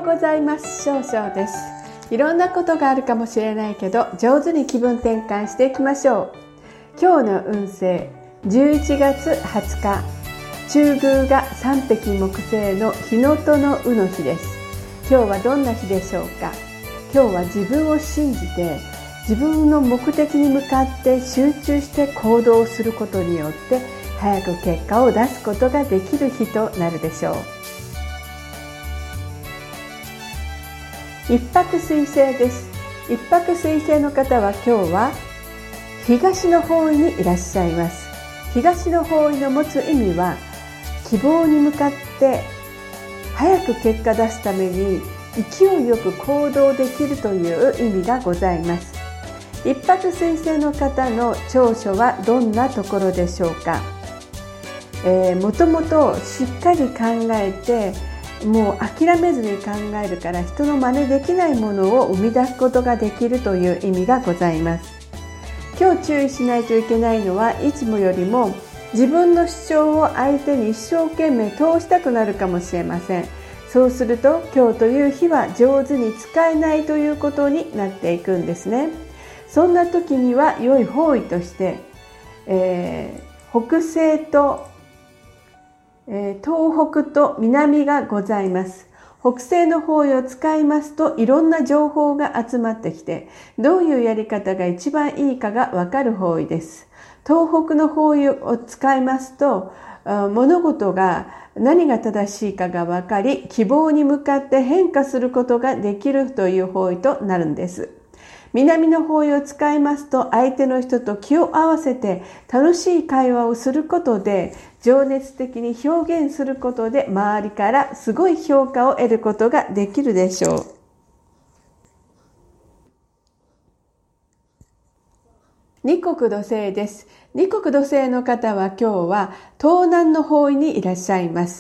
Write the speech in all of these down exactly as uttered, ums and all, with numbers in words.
うございます。少々です。いろんなことがあるかもしれないけど、上手に気分転換していきましょう。今日の運勢、じゅういちがつはつか、中宮が三匹木星の日のとの卯の日です。今日はどんな日でしょうか。今日は自分を信じて、自分の目的に向かって集中して行動することによって早く結果を出すことができる日となるでしょう。一泊水星です。一泊水星の方は今日は東の方位にいらっしゃいます。東の方位の持つ意味は、希望に向かって早く結果出すために勢いよく行動できるという意味がございます。一泊水星の方の長所はどんなところでしょうか。えー、もともとしっかり考えて、もう諦めずに考えるから人の真似できないものを生み出すことができるという意味がございます。今日注意しないといけないのは、いつもよりも自分の主張を相手に一生懸命通したくなるかもしれません。そうすると今日という日は上手に使えないということになっていくんですね。そんな時には良い方位として、えー、北西と、えー、東北と南がございます。北西の方位を使いますと、いろんな情報が集まってきて、どういうやり方が一番いいかがわかる方位です。東北の方位を使いますと、物事が何が正しいかがわかり、希望に向かって変化することができるという方位となるんです。南の方位を使いますと、相手の人と気を合わせて楽しい会話をすることで、情熱的に表現することで、周りからすごい評価を得ることができるでしょう。二国土星です。二国土星の方は今日は東南の方位にいらっしゃいます。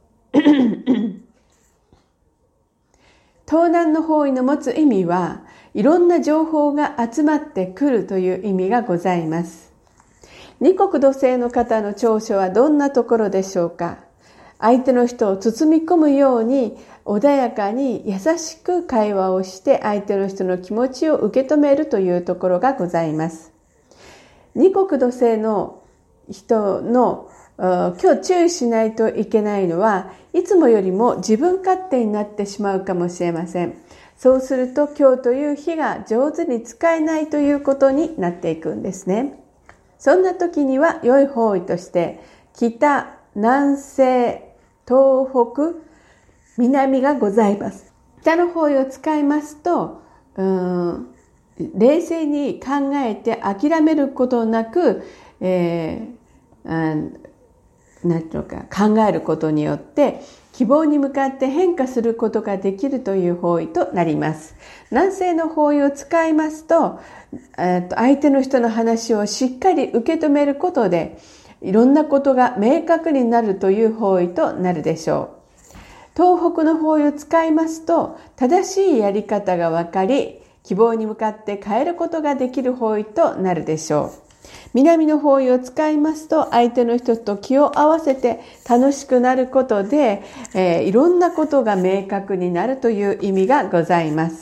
東南の方位の持つ意味は、いろんな情報が集まってくるという意味がございます。二国土星の方の長所はどんなところでしょうか。相手の人を包み込むように穏やかに優しく会話をして相手の人の気持ちを受け止めるというところがございます。二国土星の人の今日注意しないといけないのは、いつもよりも自分勝手になってしまうかもしれません。そうすると今日という日が上手に使えないということになっていくんですね。そんな時には良い方位として北、南西、東北、南がございます。北の方位を使いますと、うーん冷静に考えて諦めることなく、えー、なんていうのか、考えることによって希望に向かって変化することができるという方位となります。南西の方位を使いますと、相手の人の話をしっかり受け止めることで、いろんなことが明確になるという方位となるでしょう。東北の方位を使いますと、正しいやり方が分かり、希望に向かって変えることができる方位となるでしょう。南の方位を使いますと、相手の人と気を合わせて楽しくなることで、えー、いろんなことが明確になるという意味がございます。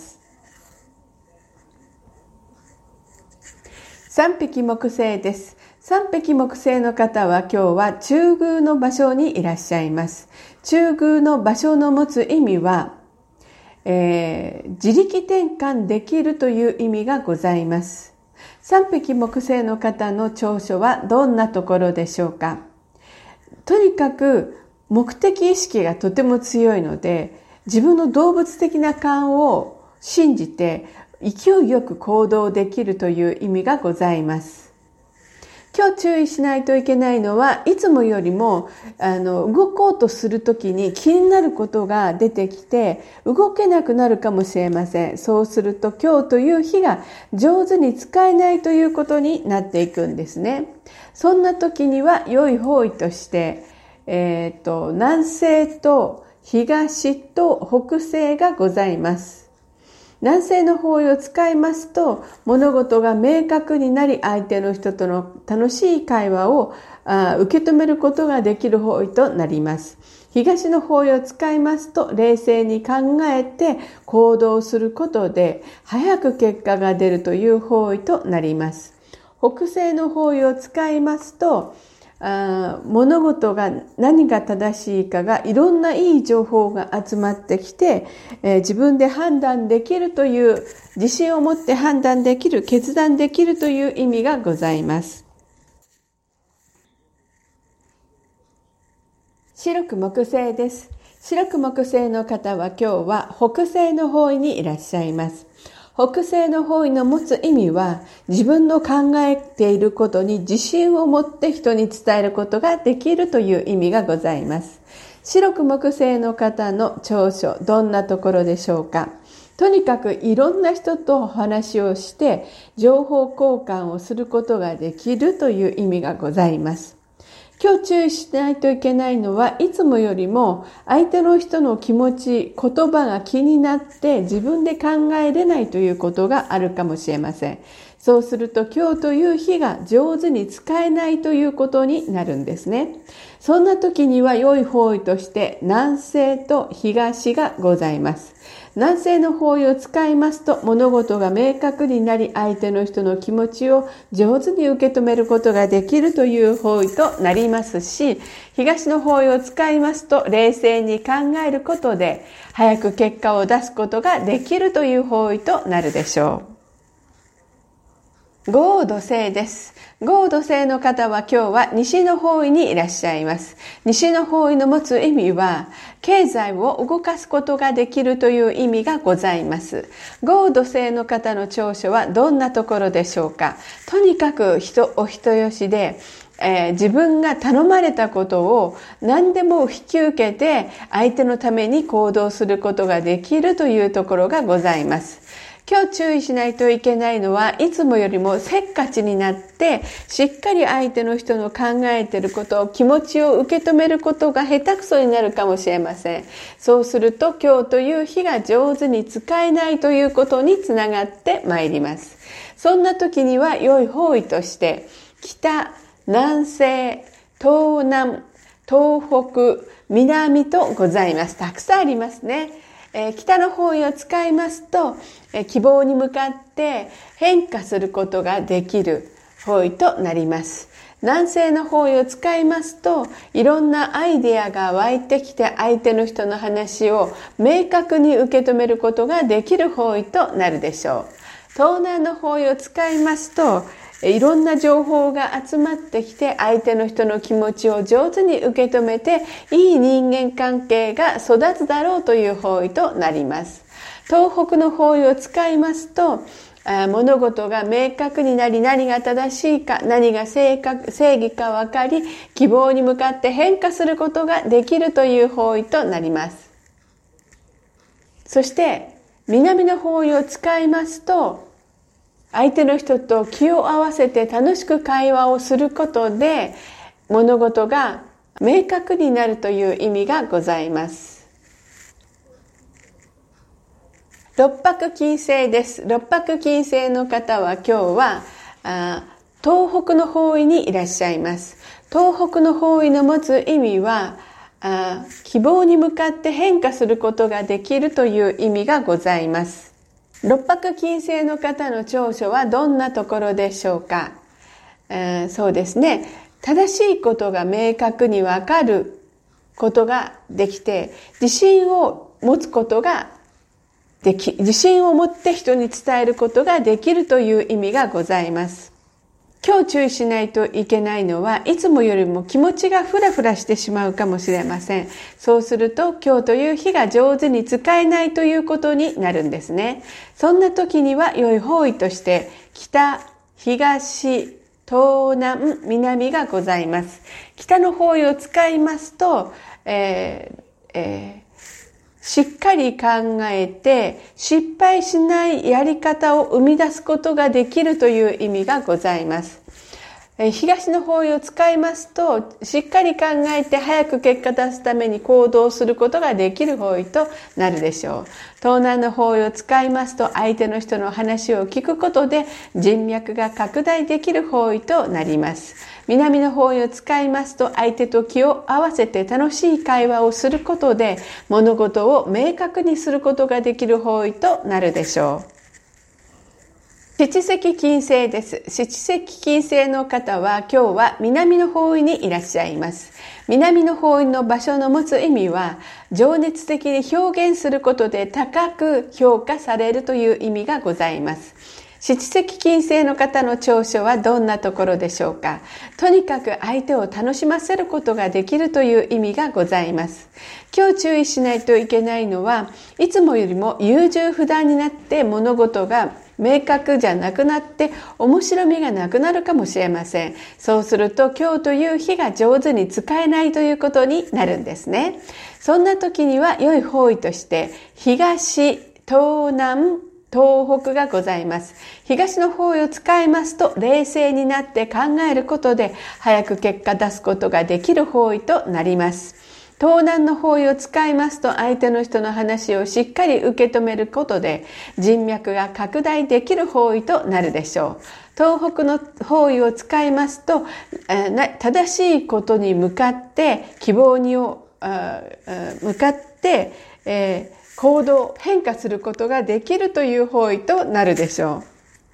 三匹木星です。三匹木星の方は今日は中宮の場所にいらっしゃいます。中宮の場所の持つ意味は、えー、自力転換できるという意味がございます。三匹木星の方の長所はどんなところでしょうか。とにかく目的意識がとても強いので、自分の動物的な勘を信じて勢いよく行動できるという意味がございます。今日注意しないといけないのは、いつもよりもあの動こうとするときに気になることが出てきて動けなくなるかもしれません。そうすると今日という日が上手に使えないということになっていくんですね。そんな時には良い方位として、えーと、南西と東と北西がございます。南西の方位を使いますと、物事が明確になり、相手の人との楽しい会話をあ受け止めることができる方位となります。 東の方位を使いますと、冷静に考えて行動することで早く結果が出るという方位となります。北西の方位を使いますと、あ物事が何が正しいかがいろんないい情報が集まってきて、えー、自分で判断できるという自信を持って判断できる、決断できるという意味がございます。白く木星です。白く木星の方は今日は北西の方位にいらっしゃいます。北西の方位の持つ意味は、自分の考えていることに自信を持って人に伝えることができるという意味がございます。白く木星の方の長所、どんなところでしょうか。とにかくいろんな人とお話をして情報交換をすることができるという意味がございます。今日注意しないといけないのは、いつもよりも相手の人の気持ち、言葉が気になって自分で考えれないということがあるかもしれません。そうすると今日という日が上手に使えないということになるんですね。そんな時には良い方位として南西と東がございます。南西の方位を使いますと、物事が明確になり、相手の人の気持ちを上手に受け止めることができるという方位となりますし、東の方位を使いますと、冷静に考えることで早く結果を出すことができるという方位となるでしょう。豪土星です。豪土星の方は今日は西の方位にいらっしゃいます。西の方位の持つ意味は、経済を動かすことができるという意味がございます。豪土星の方の長所はどんなところでしょうか。とにかく人お人よしで、えー、自分が頼まれたことを何でも引き受けて相手のために行動することができるというところがございます。今日注意しないといけないのは、いつもよりもせっかちになってしっかり相手の人の考えていることを、気持ちを受け止めることが下手くそになるかもしれません。そうすると今日という日が上手に使えないということにつながってまいります。そんな時には良い方位として北、南西、東南、東北、南とございます。たくさんありますね。えー、北の方位を使いますと、えー、希望に向かって変化することができる方位となります。南西の方位を使いますと、いろんなアイデアが湧いてきて相手の人の話を明確に受け止めることができる方位となるでしょう。東南の方位を使いますと、いろんな情報が集まってきて相手の人の気持ちを上手に受け止めて、いい人間関係が育つだろうという方位となります。東北の方位を使いますと、物事が明確になり、何が正しいか、何が正確、正義か分かり、希望に向かって変化することができるという方位となります。そして南の方位を使いますと、相手の人と気を合わせて楽しく会話をすることで物事が明確になるという意味がございます。六白金星です。六白金星の方は今日はあ東北の方位にいらっしゃいます。東北の方位の持つ意味はあ希望に向かって変化することができるという意味がございます。六白金星の方の長所はどんなところでしょうか。えー、そうですね。正しいことが明確にわかることができて、自信を持つことができ、自信を持って人に伝えることができるという意味がございます。今日注意しないといけないのは、いつもよりも気持ちがフラフラしてしまうかもしれません。そうすると今日という日が上手に使えないということになるんですね。そんな時には良い方位として北、東、東南、南がございます。北の方位を使いますと、えーえーしっかり考えて失敗しないやり方を生み出すことができるという意味がございます。 東の方位を使いますと、しっかり考えて早く結果出すために行動することができる方位となるでしょう。東南の方位を使いますと、相手の人の話を聞くことで人脈が拡大できる方位となります。南の方位を使いますと、相手と気を合わせて楽しい会話をすることで物事を明確にすることができる方位となるでしょう。七石金星です。七石金星の方は今日は南の方位にいらっしゃいます。南の方位の場所の持つ意味は、情熱的に表現することで高く評価されるという意味がございます。七石金星の方の長所はどんなところでしょうか。とにかく相手を楽しませることができるという意味がございます。今日注意しないといけないのは、いつもよりも優柔不断になって物事が明確じゃなくなって面白みがなくなるかもしれません。そうすると今日という日が上手に使えないということになるんですね。そんな時には良い方位として東、東南、東北がございます。東の方位を使いますと冷静になって考えることで早く結果出すことができる方位となります。東南の方位を使いますと相手の人の話をしっかり受け止めることで人脈が拡大できる方位となるでしょう。東北の方位を使いますと、えー、正しいことに向かって希望にを向かって、えー、行動変化することができるという方位となるでしょう。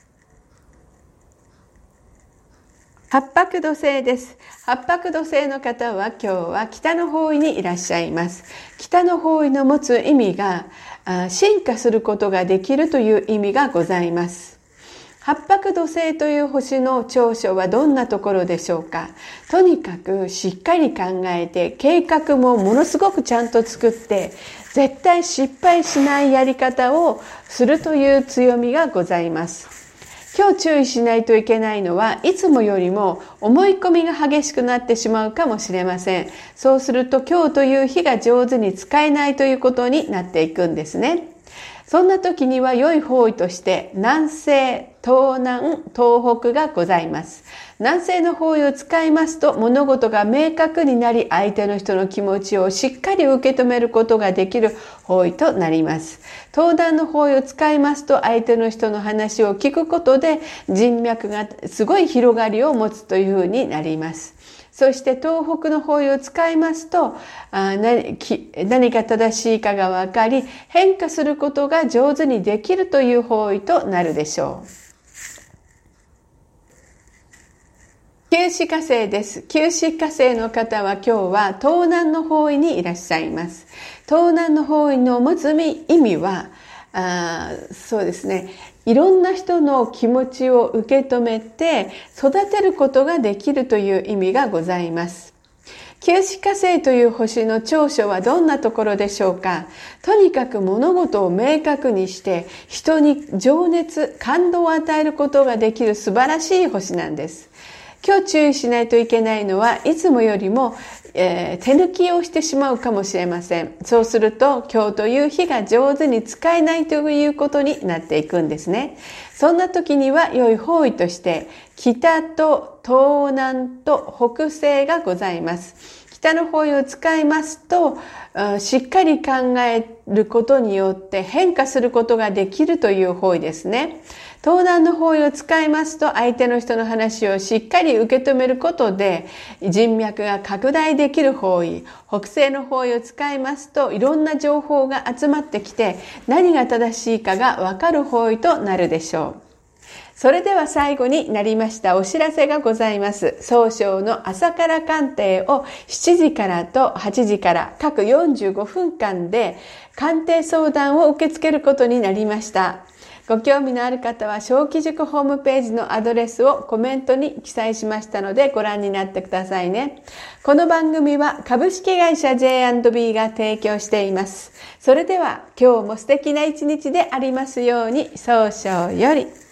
八白土星です。八白土星の方は今日は北の方位にいらっしゃいます。北の方位の持つ意味が進化することができるという意味がございます。八白土星という星の長所はどんなところでしょうか。とにかくしっかり考えて計画もものすごくちゃんと作って絶対失敗しないやり方をするという強みがございます。今日注意しないといけないのは、いつもよりも思い込みが激しくなってしまうかもしれません。そうすると今日という日が上手に使えないということになっていくんですね。そんな時には良い方位として南西、東南、東北がございます。南西の方位を使いますと物事が明確になり相手の人の気持ちをしっかり受け止めることができる方位となります。東南の方位を使いますと相手の人の話を聞くことで人脈がすごい広がりを持つというふうになります。そして東北の方位を使いますとあ 何, 何が正しいかが分かり変化することが上手にできるという方位となるでしょう。九紫火星です。九紫火星の方は今日は東南の方位にいらっしゃいます。東南の方位の持つ意味はあそうですねいろんな人の気持ちを受け止めて育てることができるという意味がございます。九紫火星という星の長所はどんなところでしょうか。とにかく物事を明確にして人に情熱、感動を与えることができる素晴らしい星なんです。今日注意しないといけないのはいつもよりも、えー、手抜きをしてしまうかもしれません。そうすると今日という日が上手に使えないということになっていくんですね。そんな時には良い方位として北と東南と北西がございます。北の方位を使いますとしっかり考えることによって変化することができるという方位ですね。東南の方位を使いますと相手の人の話をしっかり受け止めることで人脈が拡大できる方位。北西の方位を使いますといろんな情報が集まってきて何が正しいかがわかる方位となるでしょう。それでは最後になりましたお知らせがございます。早朝の朝から鑑定をしちじからとはちじから各よんじゅうごふんかんで鑑定相談を受け付けることになりました。ご興味のある方は小規塾ホームページのアドレスをコメントに記載しましたのでご覧になってくださいね。この番組は株式会社 ジェイアンドビー が提供しています。それでは今日も素敵な一日でありますように。早々より。